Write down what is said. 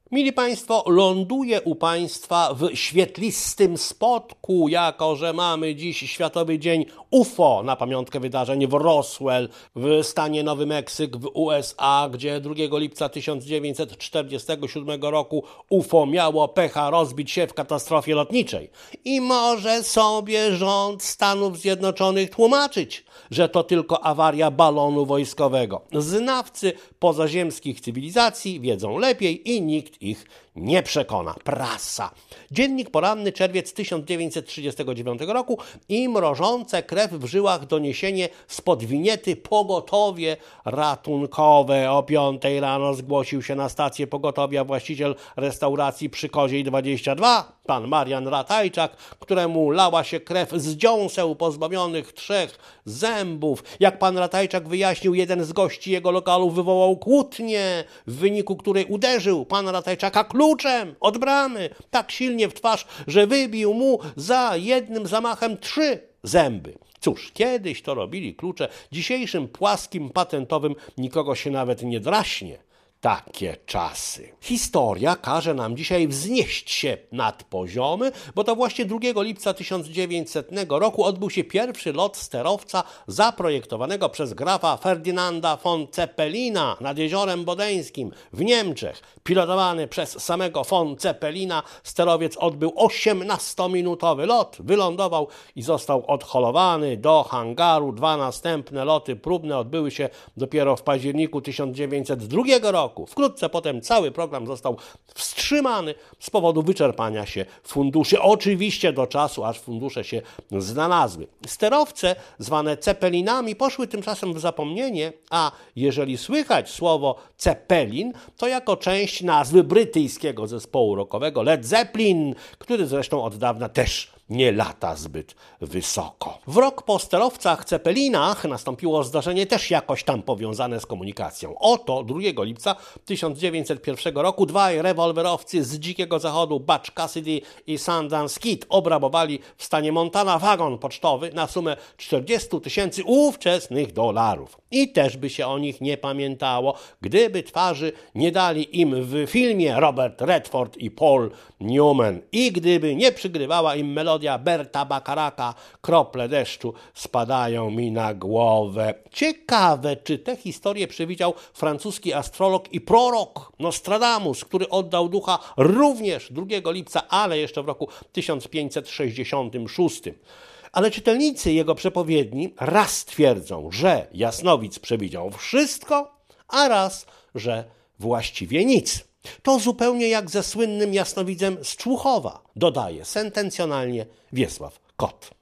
Mili Państwo, ląduję u Państwa w świetlistym spotku, jako że mamy dziś Światowy Dzień UFO na pamiątkę wydarzeń w Roswell w stanie Nowy Meksyk w USA, gdzie 2 lipca 1947 roku UFO miało pecha rozbić się w katastrofie lotniczej. I może sobie rząd Stanów Zjednoczonych tłumaczyć, że to tylko awaria balonu wojskowego. Znawcy pozaziemskich cywilizacji wiedzą lepiej i nikt ich nie przekona. Prasa. Dziennik poranny, czerwiec 1939 roku i mrożące krew w żyłach doniesienie spod winiety pogotowie ratunkowe. O 5 rano zgłosił się na stację pogotowia właściciel restauracji przy Koziej 22, pan Marian Ratajczak, któremu lała się krew z dziąseł pozbawionych 3 zębów. Jak pan Ratajczak wyjaśnił, jeden z gości jego lokalu wywołał kłótnię, w wyniku której uderzył pana Ratajczaka kluczem od bramy tak silnie w twarz, że wybił mu za jednym zamachem 3 zęby. Cóż, kiedyś to robili klucze, dzisiejszym płaskim patentowym nikogo się nawet nie draśnie. Takie czasy. Historia każe nam dzisiaj wznieść się nad poziomy, bo to właśnie 2 lipca 1900 roku odbył się pierwszy lot sterowca zaprojektowanego przez grafa Ferdynanda von Zeppelina nad Jeziorem Bodeńskim w Niemczech. Pilotowany przez samego von Zeppelina sterowiec odbył 18-minutowy lot, wylądował i został odholowany do hangaru. 2 następne loty próbne odbyły się dopiero w październiku 1902 roku. Wkrótce potem cały program został wstrzymany z powodu wyczerpania się funduszy. Oczywiście do czasu, aż fundusze się znalazły. Sterowce, zwane Zeppelinami, poszły tymczasem w zapomnienie, a jeżeli słychać słowo Zeppelin, to jako część nazwy brytyjskiego zespołu rockowego Led Zeppelin, który zresztą od dawna też nie lata zbyt wysoko. W rok po sterowcach Zeppelinach nastąpiło zdarzenie też jakoś tam powiązane z komunikacją. Oto 2 lipca 1901 roku 2 rewolwerowcy z Dzikiego Zachodu, Butch Cassidy i Sundance Kid, obrabowali w stanie Montana wagon pocztowy na sumę 40 000 ówczesnych dolarów. I też by się o nich nie pamiętało, gdyby twarzy nie dali im w filmie Robert Redford i Paul Newman i gdyby nie przygrywała im melodia Berta Bacharaka Krople deszczu spadają mi na głowę. Ciekawe, czy tę historię przewidział francuski astrolog i prorok Nostradamus, który oddał ducha również 2 lipca, ale jeszcze w roku 1566. Ale czytelnicy jego przepowiedni raz twierdzą, że jasnowic przewidział wszystko, a raz, że właściwie nic. To zupełnie jak ze słynnym jasnowidzem z Człuchowa, dodaje sentencjonalnie Wiesław Kot.